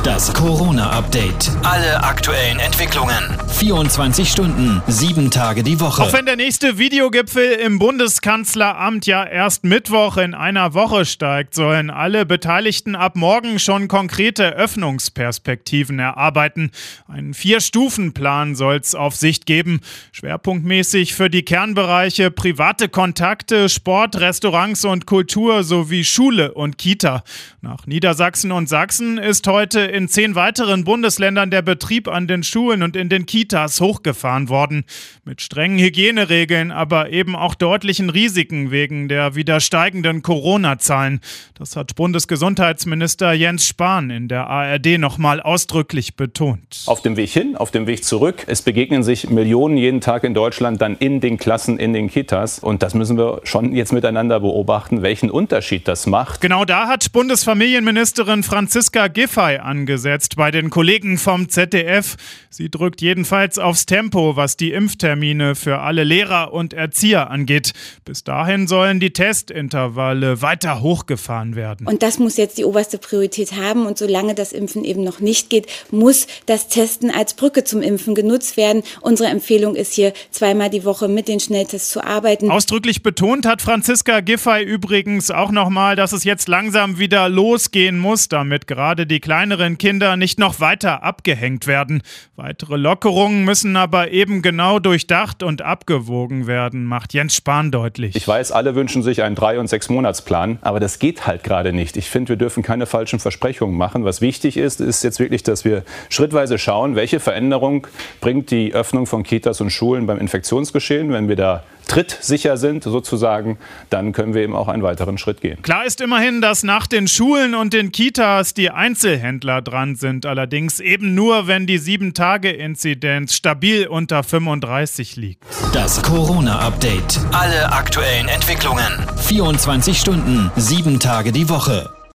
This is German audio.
Das Corona-Update. Alle aktuellen Entwicklungen. 24 Stunden, 7 Tage die Woche. Auch wenn der nächste Videogipfel im Bundeskanzleramt ja erst Mittwoch in einer Woche steigt, sollen alle Beteiligten ab morgen schon konkrete Öffnungsperspektiven erarbeiten. Einen 4-Stufen-Plan soll es auf Sicht geben. Schwerpunktmäßig für die Kernbereiche private Kontakte, Sport, Restaurants und Kultur sowie Schule und Kita. Nach Niedersachsen und Sachsen ist heute in 10 weiteren Bundesländern der Betrieb an den Schulen und in den Kitas hochgefahren worden. Mit strengen Hygieneregeln, aber eben auch deutlichen Risiken wegen der wieder steigenden Corona-Zahlen. Das hat Bundesgesundheitsminister Jens Spahn in der ARD nochmal ausdrücklich betont. Auf dem Weg hin, auf dem Weg zurück. Es begegnen sich Millionen jeden Tag in Deutschland dann in den Klassen, in den Kitas. Und das müssen wir schon jetzt miteinander beobachten, welchen Unterschied das macht. Genau da hat Bundesfamilienministerin Franziska Giffey angesetzt bei den Kollegen vom ZDF. Sie drückt jedenfalls aufs Tempo, was die Impftermine für alle Lehrer und Erzieher angeht. Bis dahin sollen die Testintervalle weiter hochgefahren werden. Und das muss jetzt die oberste Priorität haben. Und solange das Impfen eben noch nicht geht, muss das Testen als Brücke zum Impfen genutzt werden. Unsere Empfehlung ist hier, 2-mal die Woche mit den Schnelltests zu arbeiten. Ausdrücklich betont hat Franziska Giffey übrigens auch nochmal, dass es jetzt langsam wieder losgehen muss, damit gerade die kleineren Kinder nicht noch weiter abgehängt werden. Weitere Lockerungen müssen aber eben genau durchdacht und abgewogen werden, macht Jens Spahn deutlich. Ich weiß, alle wünschen sich einen 3- und 6-Monats-Plan, aber das geht halt gerade nicht. Ich finde, wir dürfen keine falschen Versprechungen machen. Was wichtig ist, ist jetzt wirklich, dass wir schrittweise schauen, welche Veränderung bringt die Öffnung von Kitas und Schulen beim Infektionsgeschehen. Wenn wir da trittsicher sind, sozusagen, dann können wir eben auch einen weiteren Schritt gehen. Klar ist immerhin, dass nach den Schulen und den Kitas die Einzelhändler dran sind. Allerdings eben nur, wenn die 7-Tage-Inzidenz stabil unter 35 liegt. Das Corona-Update. Alle aktuellen Entwicklungen. 24 Stunden, 7 Tage die Woche.